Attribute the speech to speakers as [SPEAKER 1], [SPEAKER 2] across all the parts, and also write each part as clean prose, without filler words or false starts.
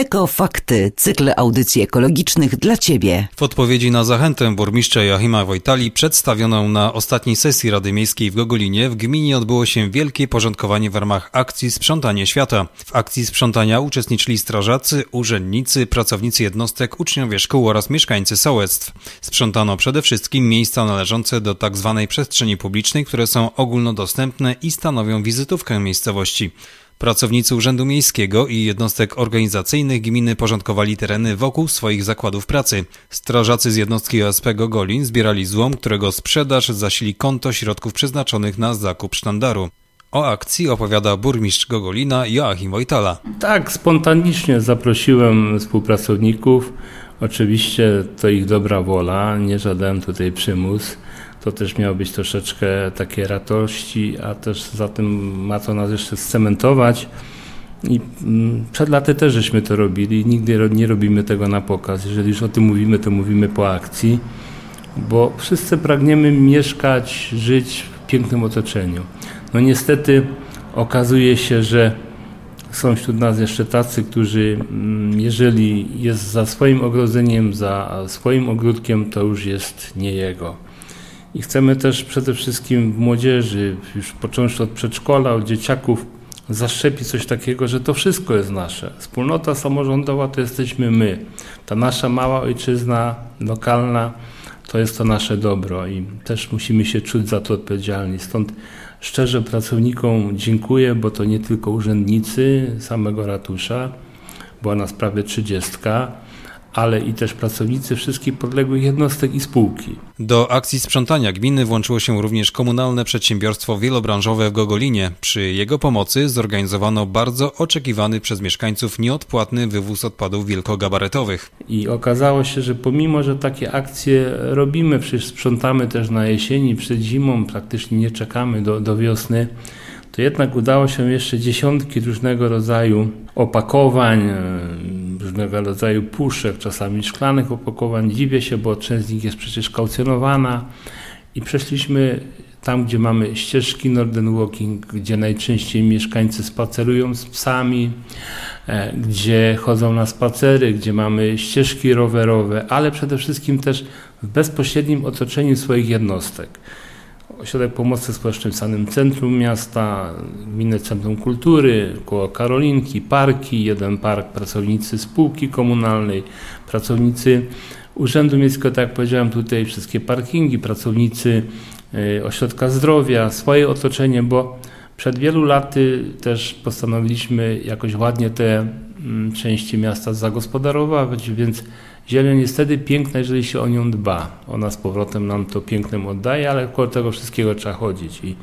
[SPEAKER 1] Ekofakty, cykl audycji ekologicznych dla Ciebie.
[SPEAKER 2] W odpowiedzi na zachętę burmistrza Joachima Wojtali przedstawioną na ostatniej sesji Rady Miejskiej w Gogolinie w gminie odbyło się wielkie porządkowanie w ramach akcji Sprzątanie Świata. W akcji sprzątania uczestniczyli strażacy, urzędnicy, pracownicy jednostek, uczniowie szkół oraz mieszkańcy sołectw. Sprzątano przede wszystkim miejsca należące do tzw. przestrzeni publicznej, które są ogólnodostępne i stanowią wizytówkę miejscowości. Pracownicy Urzędu Miejskiego i jednostek organizacyjnych gminy porządkowali tereny wokół swoich zakładów pracy. Strażacy z jednostki OSP Gogolin zbierali złom, którego sprzedaż zasili konto środków przeznaczonych na zakup sztandaru. O akcji opowiada burmistrz Gogolina Joachim Wojtala.
[SPEAKER 3] Tak, spontanicznie zaprosiłem współpracowników. Oczywiście to ich dobra wola, nie żaden tutaj przymus. To też miało być troszeczkę takiej radości, a też za tym ma to nas jeszcze scementować. I przed laty też żeśmy to robili. Nigdy nie robimy tego na pokaz. Jeżeli już o tym mówimy, to mówimy po akcji, bo wszyscy pragniemy mieszkać, żyć w pięknym otoczeniu. No niestety okazuje się, że są wśród nas jeszcze tacy, którzy jeżeli jest za swoim ogrodzeniem, za swoim ogródkiem, to już jest nie jego. I chcemy też przede wszystkim w młodzieży, już począwszy od przedszkola, od dzieciaków, zaszczepić coś takiego, że to wszystko jest nasze. Wspólnota samorządowa to jesteśmy my. Ta nasza mała ojczyzna lokalna to jest to nasze dobro i też musimy się czuć za to odpowiedzialni. Stąd szczerze pracownikom dziękuję, bo to nie tylko urzędnicy samego ratusza, była nas prawie 30, ale i też pracownicy wszystkich podległych jednostek i spółki.
[SPEAKER 2] Do akcji sprzątania gminy włączyło się również komunalne przedsiębiorstwo wielobranżowe w Gogolinie. Przy jego pomocy zorganizowano bardzo oczekiwany przez mieszkańców nieodpłatny wywóz odpadów wielkogabarytowych.
[SPEAKER 3] I okazało się, że pomimo, że takie akcje robimy, przecież sprzątamy też na jesieni, przed zimą, praktycznie nie czekamy do wiosny, to jednak udało się jeszcze dziesiątki różnego rodzaju opakowań, różnego rodzaju puszek, czasami szklanych opakowań. Dziwię się, bo część z nich jest przecież kaucjonowana i przeszliśmy tam, gdzie mamy ścieżki Northern Walking, gdzie najczęściej mieszkańcy spacerują z psami, gdzie chodzą na spacery, gdzie mamy ścieżki rowerowe, ale przede wszystkim też w bezpośrednim otoczeniu swoich jednostek. Ośrodek Pomocy Społecznej w samym centrum miasta, Gminne Centrum Kultury, koło Karolinki, parki, jeden park, pracownicy spółki komunalnej, pracownicy Urzędu Miejskiego, tak jak powiedziałem tutaj, wszystkie parkingi, pracownicy Ośrodka Zdrowia, swoje otoczenie, bo przed wielu laty też postanowiliśmy jakoś ładnie te części miasta zagospodarować, więc zieleń jest wtedy piękna, jeżeli się o nią dba. Ona z powrotem nam to pięknem oddaje, ale koło tego wszystkiego trzeba chodzić. I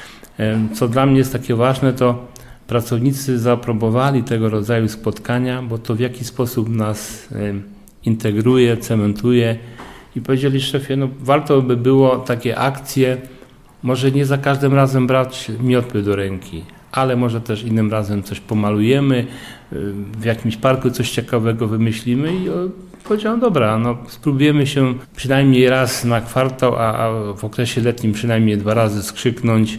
[SPEAKER 3] co dla mnie jest takie ważne, to pracownicy zaaprobowali tego rodzaju spotkania, bo to w jakiś sposób nas integruje, cementuje i powiedzieli: szefie, no warto by było takie akcje, może nie za każdym razem brać miotły do ręki, ale może też innym razem coś pomalujemy, w jakimś parku coś ciekawego wymyślimy i powiedziałem: dobra, no spróbujemy się przynajmniej raz na kwartał, a w okresie letnim przynajmniej 2 razy skrzyknąć,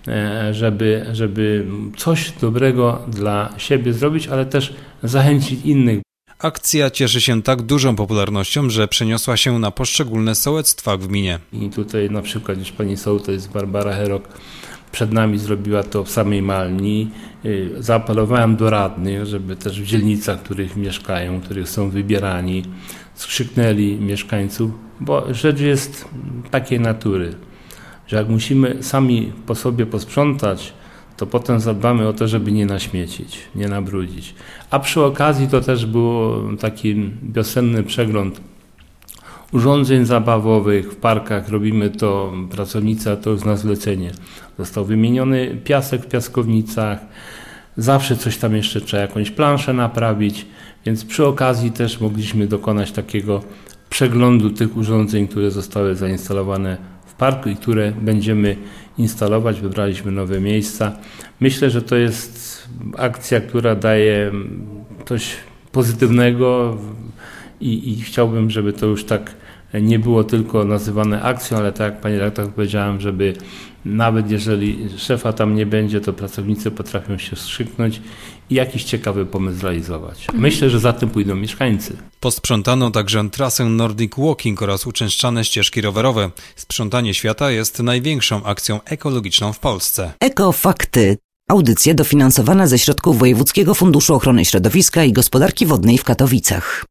[SPEAKER 3] żeby coś dobrego dla siebie zrobić, ale też zachęcić innych.
[SPEAKER 2] Akcja cieszy się tak dużą popularnością, że przeniosła się na poszczególne sołectwa w gminie.
[SPEAKER 3] I tutaj na przykład już pani sołtys Barbara Herok przed nami zrobiła to w samej Malni. Zaapelowałem do radnych, żeby też w dzielnicach, w których mieszkają, w których są wybierani, skrzyknęli mieszkańców, bo rzecz jest takiej natury, że jak musimy sami po sobie posprzątać, to potem zadbamy o to, żeby nie naśmiecić, nie nabrudzić. A przy okazji to też był taki wiosenny przegląd urządzeń zabawowych w parkach. Robimy to, pracownica to już na zlecenie. Został wymieniony piasek w piaskownicach. Zawsze coś tam jeszcze trzeba, jakąś planszę naprawić, więc przy okazji też mogliśmy dokonać takiego przeglądu tych urządzeń, które zostały zainstalowane w parku i które będziemy instalować. Wybraliśmy nowe miejsca. Myślę, że to jest akcja, która daje coś pozytywnego i chciałbym, żeby to już tak nie było tylko nazywane akcją, ale tak jak pani redaktor powiedziałem, żeby nawet jeżeli szefa tam nie będzie, to pracownicy potrafią się wstrzyknąć i jakiś ciekawy pomysł zrealizować. Myślę, że za tym pójdą mieszkańcy.
[SPEAKER 2] Posprzątano także trasę Nordic Walking oraz uczęszczane ścieżki rowerowe. Sprzątanie świata jest największą akcją ekologiczną w Polsce.
[SPEAKER 1] Ekofakty. Audycja dofinansowana ze środków Wojewódzkiego Funduszu Ochrony Środowiska i Gospodarki Wodnej w Katowicach.